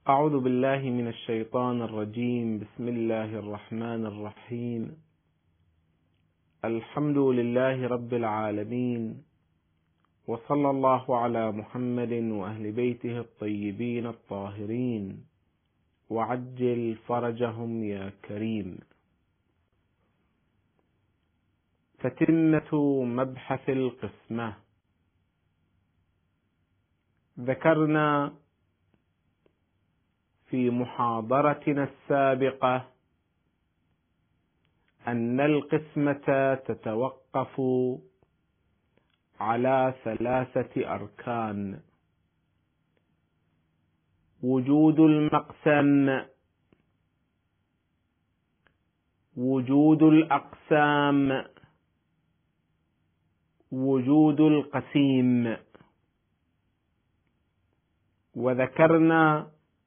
أعوذ بالله من الشيطان الرجيم. بسم الله الرحمن الرحيم. الحمد لله رب العالمين، وصلى الله على محمد وأهل بيته الطيبين الطاهرين، وعجل فرجهم يا كريم. تتمة مبحث القسمة. ذكرنا في محاضرتنا السابقة أن القسمة تتوقف على 3 أركان: وجود المقسم، وجود الأقسام، وجود القسيم. وذكرنا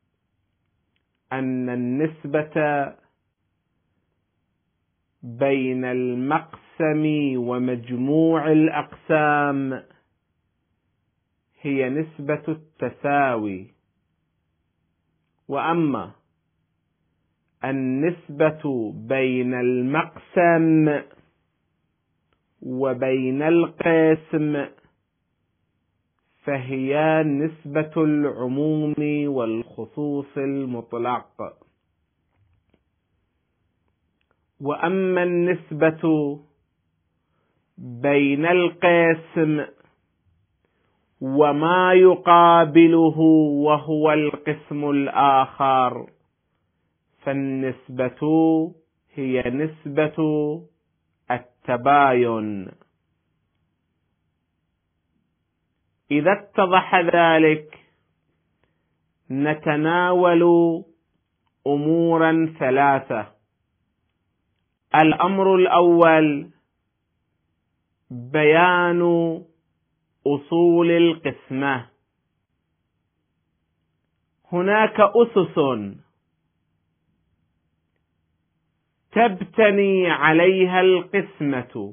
أن النسبة بين المقسم ومجموع الأقسام هي نسبة التساوي، وأما النسبة بين المقسم وبين القسم فهي نسبة العموم والخصوص المطلق. وأما النسبة بين القسم وما يقابله وهو القسم الآخر فالنسبة هي نسبة التباين. إذا اتضح ذلك نتناول أمورا 3. الأمر الأول بيان أصول القسمة. هناك أسس تبتني عليها القسمة.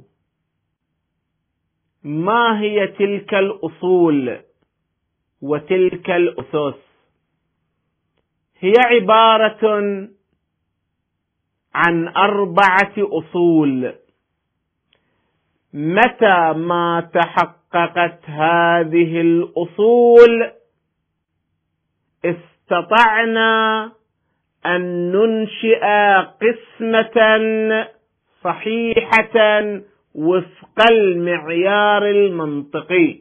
ما هي تلك الأصول وتلك الأسس؟ هي عبارة عن 4 أصول. متى ما تحققت هذه الأصول استطعنا أن ننشئ قسمة صحيحة وفق المعيار المنطقي.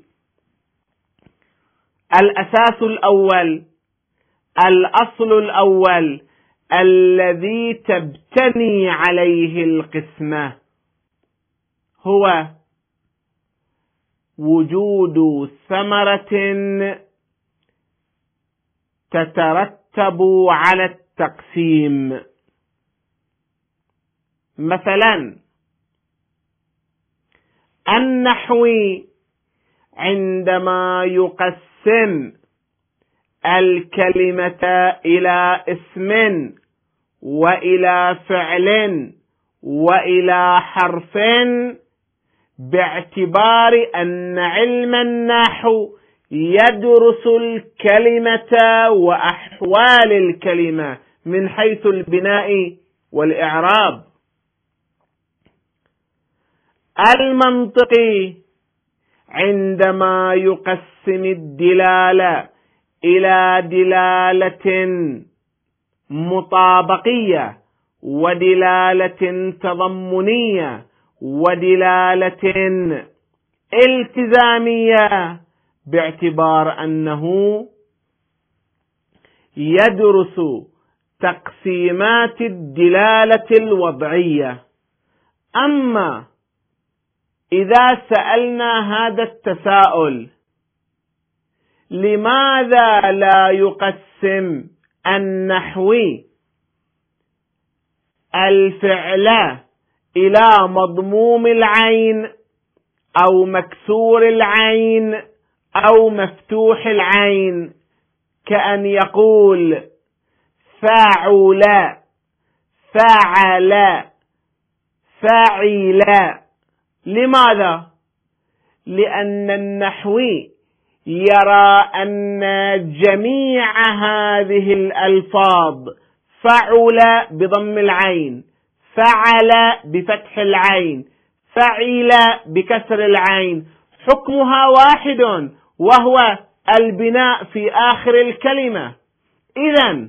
الأساس الأول، الأصل الأول الذي تبتني عليه القسمة هو وجود ثمرة تترتب على التقسيم. مثلا النحوي عندما يقسم الكلمة إلى اسم وإلى فعل وإلى حرف باعتبار أن علم النحو يدرس الكلمة وأحوال الكلمة من حيث البناء والإعراب. المنطقي عندما يقسم الدلالة إلى دلالة مطابقية ودلالة تضمنية ودلالة التزامية باعتبار أنه يدرس تقسيمات الدلالة الوضعية. أما إذا سألنا هذا التساؤل: لماذا لا يقسم النحوي الفعل إلى مضموم العين أو مكسور العين أو مفتوح العين، كأن يقول فاعل، فاعل، فاعل؟ لماذا؟ لأن النحوي يرى أن جميع هذه الألفاظ فعل بضم العين، فعل بفتح العين، فعل بكسر العين، حكمها واحد وهو البناء في آخر الكلمة. إذن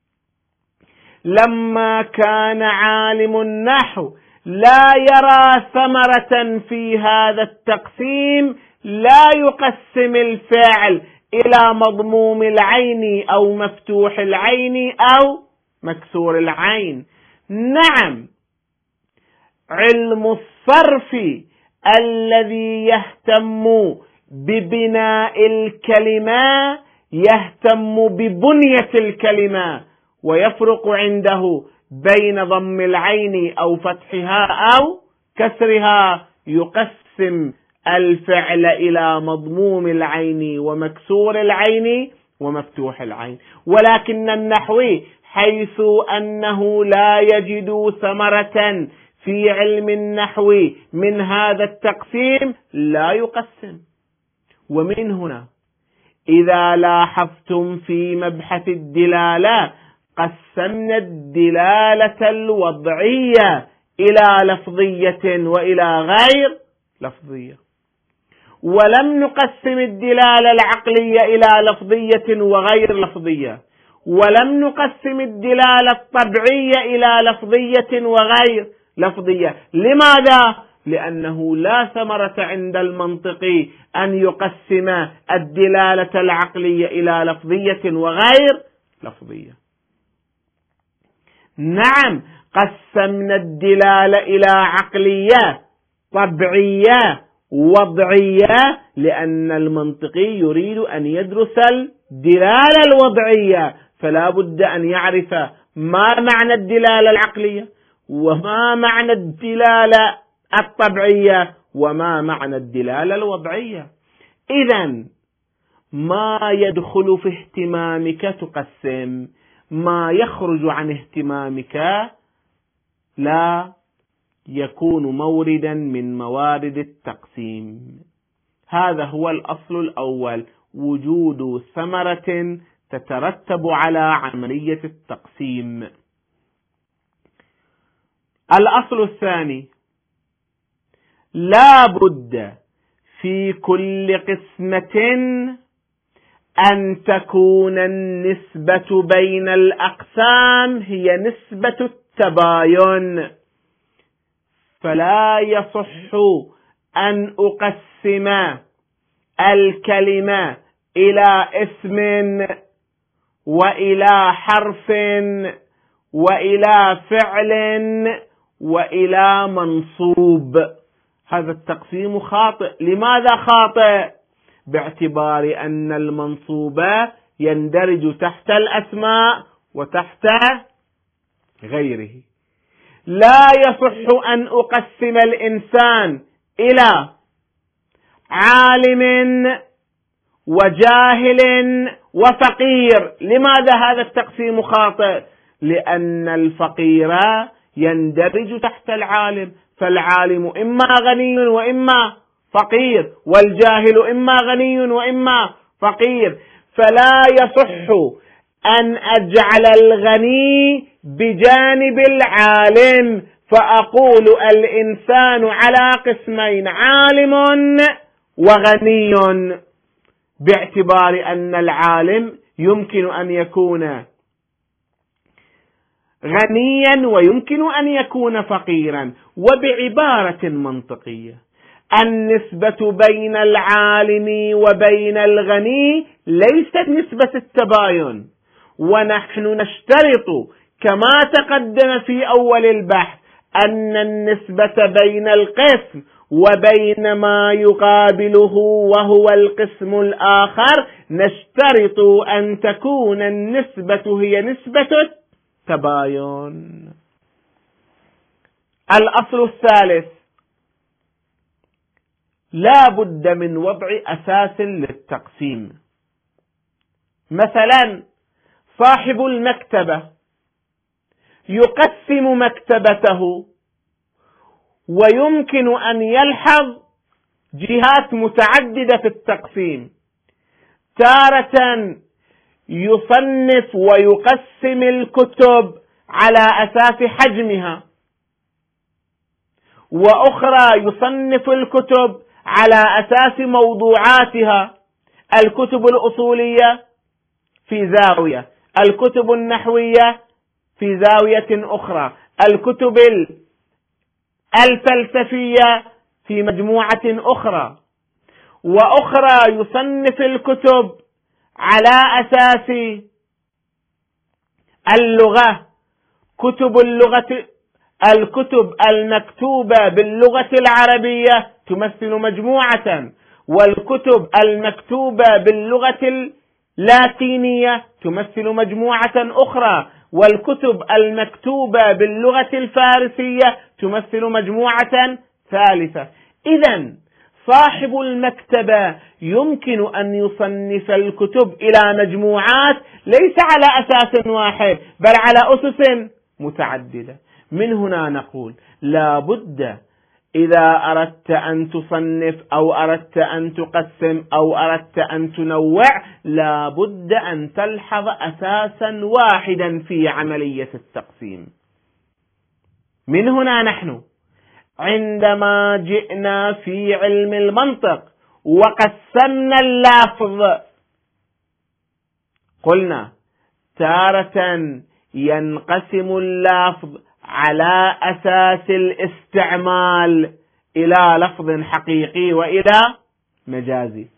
لما كان عالم النحو لا يرى ثمرة في هذا التقسيم، لا يقسم الفعل إلى مضموم العين أو مفتوح العين أو مكسور العين. نعم، علم الصرف الذي يهتم ببناء الكلمة يهتم ببنية الكلمة، ويفرق عنده بين ضم العين أو فتحها أو كسرها، يقسم الفعل إلى مضموم العين ومكسور العين ومفتوح العين. ولكن النحوي حيث أنه لا يجد ثمرة في علم النحو من هذا التقسيم لا يقسم. ومن هنا إذا لاحظتم في مبحث الدلالة قسمنا الدلالة الوضعية إلى لفظية وإلى غير لفظية، ولم نقسم الدلالة العقلية إلى لفظية وغير لفظية، ولم نقسم الدلالة الطبعية إلى لفظية وغير لفظية. لماذا؟ لأنه لا ثمرة عند المنطق أن يقسم الدلالة العقلية إلى لفظية وغير لفظية. نعم، قسمنا الدلالة إلى عقلية، طبعية، وضعية، لأن المنطقي يريد أن يدرس الدلالة الوضعية، فلا بد أن يعرف ما معنى الدلالة العقلية، وما معنى الدلالة الطبعية، وما معنى الدلالة الوضعية. إذن ما يدخل في اهتمامك تقسم، ما يخرج عن اهتمامك لا يكون موردا من موارد التقسيم. هذا هو الأصل الأول، وجود ثمرة تترتب على عملية التقسيم. الأصل الثاني، لا بد في كل قسمة أن تكون النسبة بين الأقسام هي نسبة التباين، فلا يصح أن أقسم الكلمة إلى اسم وإلى حرف وإلى فعل وإلى منصوب. هذا التقسيم خاطئ. لماذا خاطئ؟ باعتبار أن المنصوب يندرج تحت الأسماء وتحت غيره. لا يصح أن أقسم الإنسان إلى عالم وجاهل وفقير. لماذا هذا التقسيم خاطئ؟ لأن الفقير يندرج تحت العالم، فالعالم إما غني وإما فقير، والجاهل إما غني وإما فقير. فلا يصح أن أجعل الغني بجانب العالم فأقول الإنسان على قسمين، عالم وغني، باعتبار أن العالم يمكن أن يكون غنيا ويمكن أن يكون فقيرا. وبعبارة منطقية، النسبة بين العالم وبين الغني ليست نسبة التباين، ونحن نشترط كما تقدم في أول البحث أن النسبة بين القسم وبين ما يقابله وهو القسم الآخر نشترط أن تكون النسبة هي نسبة التباين. الأصل الثالث، لا بد من وضع أساس للتقسيم. مثلا صاحب المكتبة يقسم مكتبته، ويمكن أن يلحظ جهات متعددة في التقسيم. تارة يصنف ويقسم الكتب على أساس حجمها، وأخرى يصنف الكتب على أساس موضوعاتها. الكتب الأصولية في زاوية، الكتب النحوية في زاوية أخرى، الكتب الفلسفية في مجموعة أخرى، وأخرى يصنف الكتب على أساس اللغة، الكتب المكتوبة باللغة العربية تمثل مجموعة، والكتب المكتوبة باللغة اللاتينية تمثل مجموعة أخرى، والكتب المكتوبة باللغة الفارسية تمثل مجموعة ثالثة. إذن صاحب المكتبة يمكن أن يصنف الكتب إلى مجموعات ليس على أساس واحد بل على أسس متعددة. من هنا نقول لا بد إذا أردت أن تصنف أو أردت أن تقسم أو أردت أن تنوع لا بد أن تلحظ أساسا واحدا في عملية التقسيم. من هنا نحن عندما جئنا في علم المنطق وقسمنا اللفظ قلنا تارة ينقسم اللفظ على أساس الاستعمال إلى لفظ حقيقي وإلى مجازي،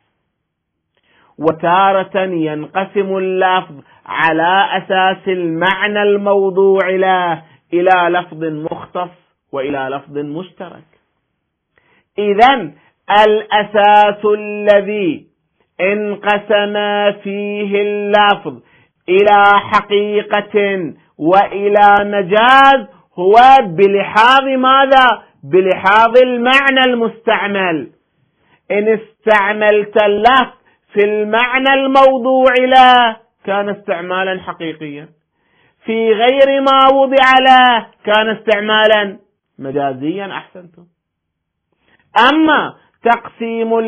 وتارة ينقسم اللفظ على أساس المعنى الموضوع له إلى لفظ مختص وإلى لفظ مشترك. إذن الأساس الذي انقسم فيه اللفظ إلى حقيقة وإلى مجاز هو بلحاظ ماذا؟ بلحاظ المعنى المستعمل. إن استعملت اللفظ في المعنى الموضوع له كان استعمالا حقيقيا، في غير ما وضع له كان استعمالا مجازيا. أحسنتم. أما تقسيم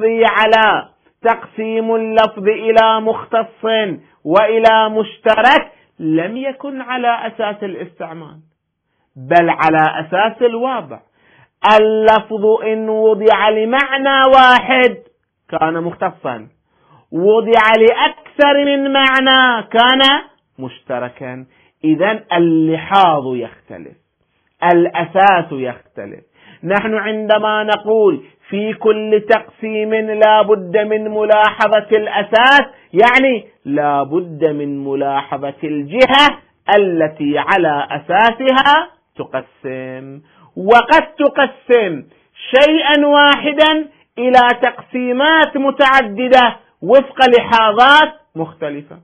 اللفظ إلى مختص وإلى مشترك لم يكن على أساس الاستعمال بل على أساس الوضع. اللفظ إن وضع لمعنى واحد كان مختصا، وضع لأكثر من معنى كان مشتركا. إذن اللحاظ يختلف، الأساس يختلف. نحن عندما نقول في كل تقسيم لا بد من ملاحظة الأساس يعني لا بد من ملاحظة الجهة التي على أساسها تقسم. وقد تقسم شيئا واحدا إلى تقسيمات متعددة وفق لحاظات مختلفة.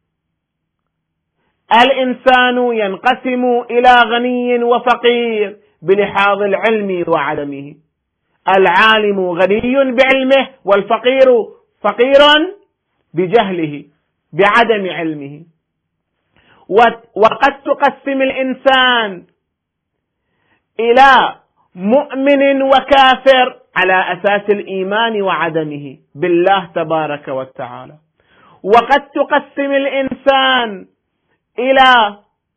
الإنسان ينقسم إلى غني وفقير بلحاظ العلم وعدمه. العالم غني بعلمه والفقير فقير بجهله بعدم علمه. وقد تقسم الإنسان إلى مؤمن وكافر على أساس الإيمان وعدمه بالله تبارك وتعالى. وقد تقسم الإنسان إلى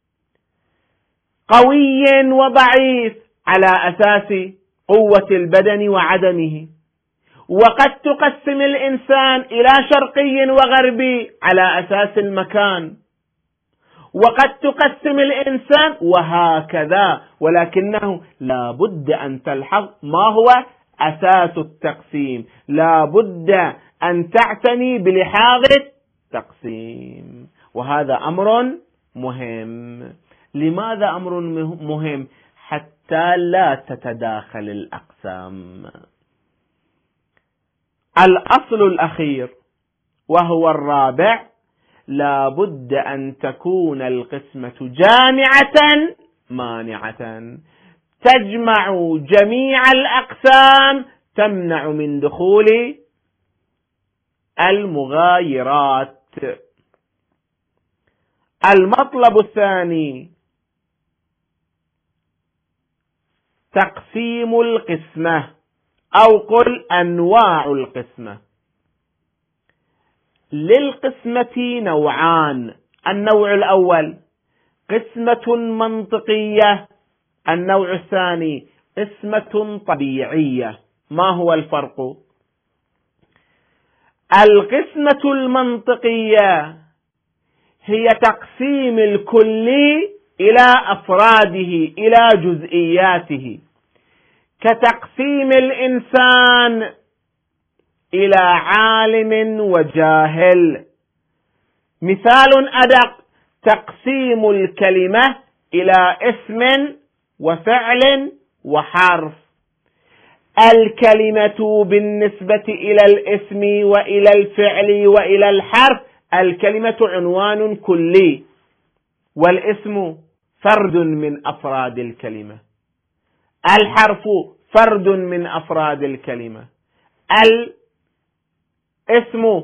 قوي وضعيف على أساس قوة البدن وعدمه. وقد تقسم الإنسان إلى شرقي وغربي على أساس المكان. وقد تقسم الإنسان وهكذا، ولكنه لا بد أن تلحظ ما هو أساس التقسيم، لا بد أن تعتني بلحاظ التقسيم، وهذا أمر مهم. لماذا أمر مهم؟ حتى لا تتداخل الأقسام. الأصل الأخير وهو الرابع لا بد أن تكون القسمة جامعة مانعة، تجمع جميع الأقسام، تمنع من دخول المغايرات. المطلب الثاني تقسيم القسمة، أو قل أنواع القسمة. للقسمة نوعان: النوع الأول قسمة منطقية، النوع الثاني قسمة طبيعية. ما هو الفرق؟ القسمة المنطقية هي تقسيم الكلي إلى أفراده، إلى جزئياته، كتقسيم الإنسان إلى عالم وجاهل. مثال أدق: تقسيم الكلمة إلى اسم وفعل وحرف. الكلمة بالنسبة إلى الاسم وإلى الفعل وإلى الحرف، الكلمة عنوان كلي، والاسم فرد من أفراد الكلمة، الحرف فرد من أفراد الكلمة، الاسم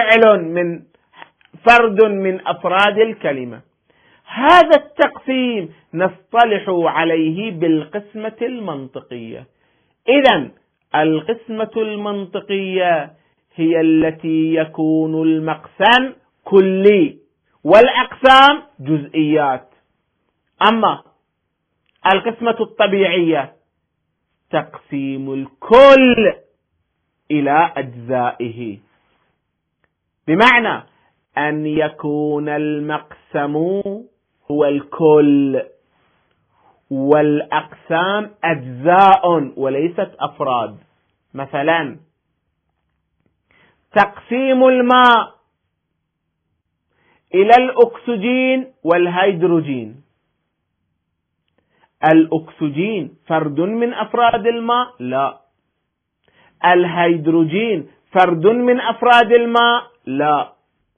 فرد من أفراد الكلمة. هذا التقسيم نصطلح عليه بالقسمة المنطقية. إذن القسمة المنطقية هي التي يكون المقسم كلي والأقسام جزئيات. أما القسمة الطبيعية تقسيم الكل إلى أجزائه، بمعنى أن يكون المقسم هو الكل والأقسام أجزاء وليست أفراد. مثلا تقسيم الماء إلى الأكسجين والهيدروجين. الأكسجين فرد من أفراد الماء؟ لا. الهيدروجين فرد من أفراد الماء؟ لا.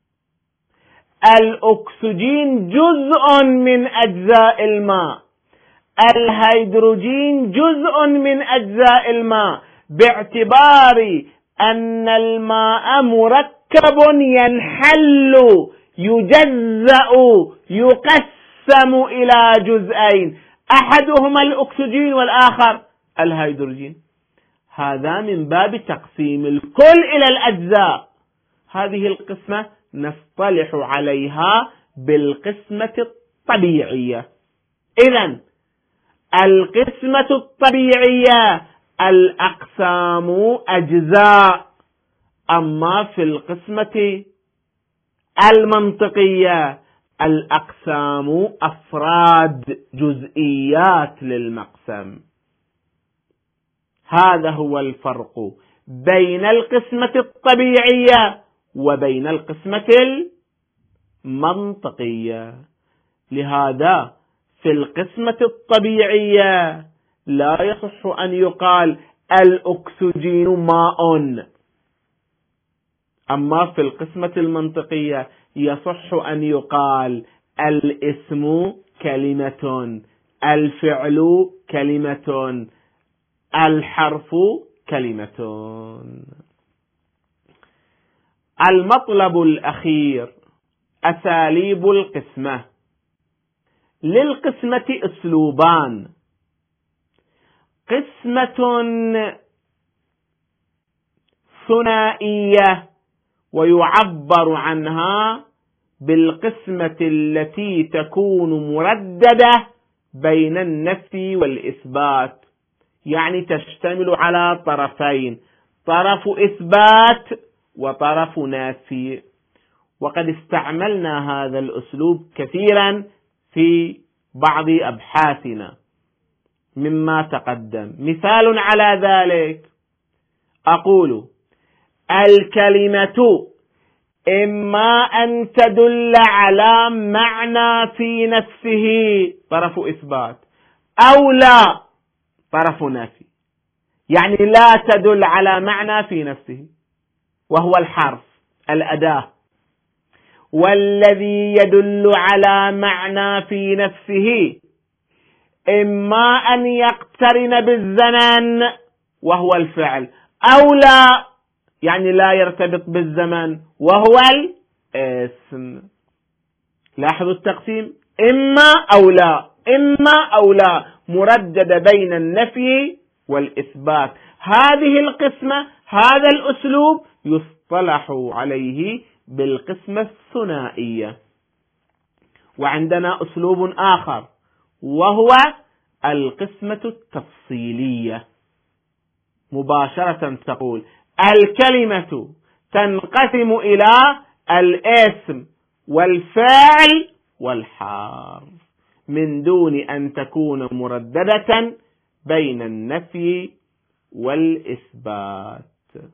الأكسجين جزء من أجزاء الماء، الهيدروجين جزء من أجزاء الماء، باعتبار أن الماء مركب ينحل، يجزأ، يقسم إلى جزئين، أحدهما الأكسجين والآخر الهيدروجين. هذا من باب تقسيم الكل إلى الأجزاء. هذه القسمة نصطلح عليها بالقسمة الطبيعية. إذن القسمة الطبيعية الأقسام أجزاء، أما في القسمة المنطقية الأقسام أفراد، جزئيات للمقسم. هذا هو الفرق بين القسمة الطبيعية وبين القسمة المنطقية. لهذا في القسمة الطبيعية لا يصح أن يقال الأكسجين ماء، أما في القسمة المنطقية يصح أن يقال الاسم كلمة، الفعل كلمة، الحرف كلمة. المطلب الأخير أساليب القسمة. للقسمة أسلوبان: قسمة ثنائية ويعبر عنها بالقسمة التي تكون مرددة بين النفي والإثبات، يعني تشتمل على طرفين، طرف إثبات وطرف نفي. وقد استعملنا هذا الأسلوب كثيرا في بعض أبحاثنا مما تقدم. مثال على ذلك أقول: الكلمة إما أن تدل على معنى في نفسه، طرف إثبات، أو لا، طرف نفي. يعني لا تدل على معنى في نفسه وهو الحرف، الأداة. والذي يدل على معنى في نفسه إما أن يقترن بالزمن وهو الفعل، أو لا، يعني لا يرتبط بالزمن وهو الاسم. لاحظوا التقسيم: إما أو لا، إما أو لا، مردد بين النفي والإثبات. هذه القسمة، هذا الأسلوب يصطلح عليه بالقسمة الثنائية. وعندنا أسلوب آخر وهو القسمة التفصيلية. مباشرة تقول الكلمة تنقسم إلى الاسم والفاعل والحرف من دون أن تكون مرددة بين النفي والإثبات.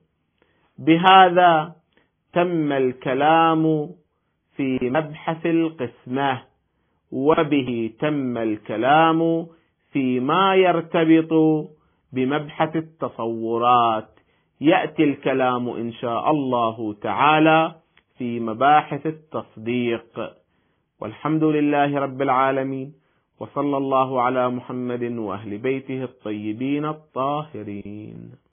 بهذا تم الكلام في مبحث القسمة، وبه تم الكلام فيما يرتبط بمبحث التصورات. يأتي الكلام إن شاء الله تعالى في مباحث التصديق. والحمد لله رب العالمين، وصلى الله على محمد وأهل بيته الطيبين الطاهرين.